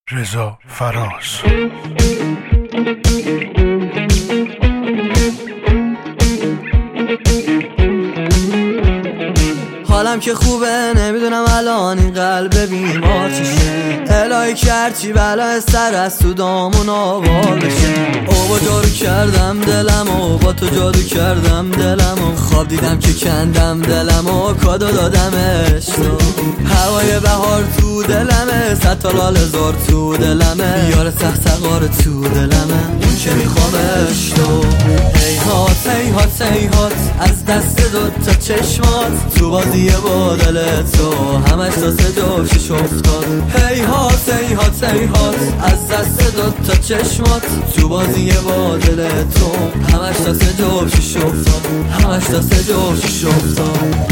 رضا فراز. حالم که خوبه، نمیدونم الان این قلب بیمار چشه. الهی کرد چی بلا سر از تو دامون آوار بشه. با جارو کردم دلم و با تو جادو کردم دلم و خواب دیدم که کندم دلم و کادو دادمش تو. هوای بهار تو دلمه، صد تا لال زار تو دلمه، یار سقسقار تو دلمه، اون که میخوامش تو. هیهات هیهات هیهات از دست دوتا چشمات، تو بازی با دل تو همش تا سه جفشش افتاد. هیهات هیهات هیهات از دست دوتا چشمات، تو بازی با دل تو همش تا سه جفشش افتاد، همش تا سه جفشش افتاد.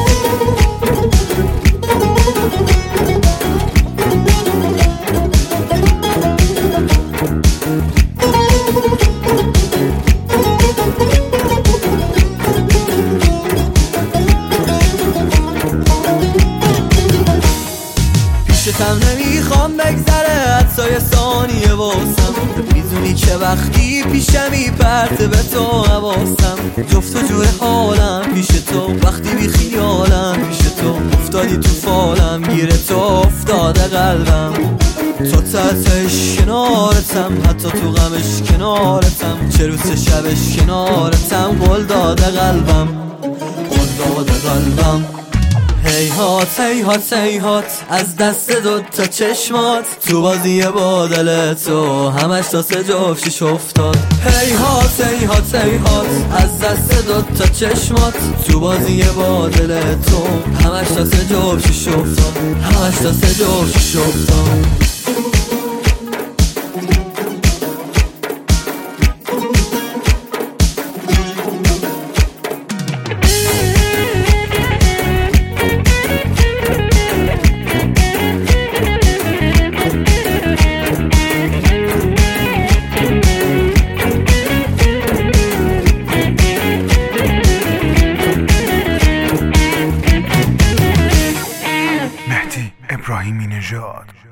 پیشتم نمیخوام بگذره حتی ثانیه واسم، میدونی که وقتی پیشمی پرته به تو حواسم. جفت و جور حالم پیش تو، وقتی بی خیالم پیش تو، افتادی تو فالم، گیره تو افتاده قلبم. تو تحتش کنارتم، حتی تو غمش کنارتم، چه روز شبش کنارتم، قول داده قلبم، قول داده قلبم. هیهات هیهات هیهات از دست دوتا چشمات، تو بازی با دل تو همش تا سه جفشش افتاد. هیهات هیهات هیهات از دست دوتا چشمات، تو بازی با دل تو همش تا سه جفشش افتاد، همش تا سه جفشش افتاد. مهدی ابراهیمی نژاد.